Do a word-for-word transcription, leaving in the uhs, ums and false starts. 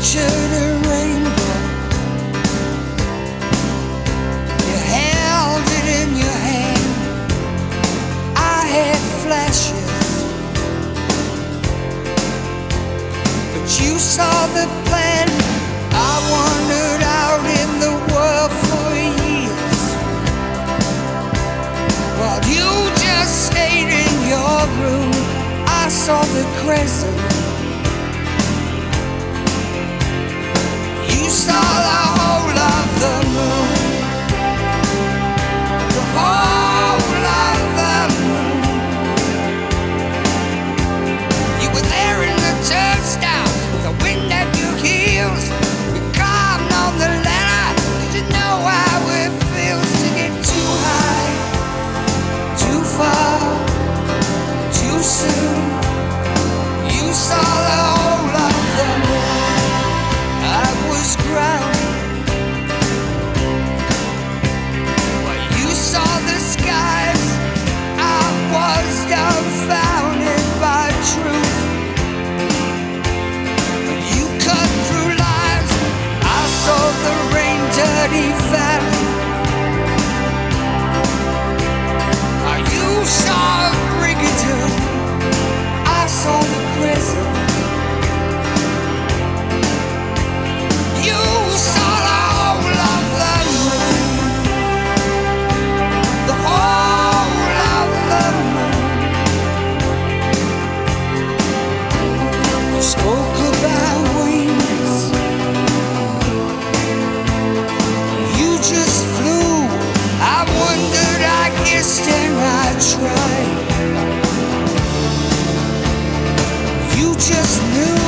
pictured a rainbow. You held it in your hand. I had flashes, but you saw the plan. I wandered out in the world for years, while you just stayed in your room. I saw the crescent. You saw the whole of the moon, the whole of the moon. You were there in the turnstiles with the wind at your heels. You climbed on the ladder. Did you know how it feels to get too high, too far, too soon? You saw the whole of the moon. I was grounded while you saw the skies. I was dumbfounded by truth. When you cut through lies, I saw the rain-dirty valley. While you saw a brigadoon, I saw the crescent. You saw the whole of the moon, the whole of the moon. You spoke about wings. You just flew. I wondered, I guessed, and I tried. You just knew.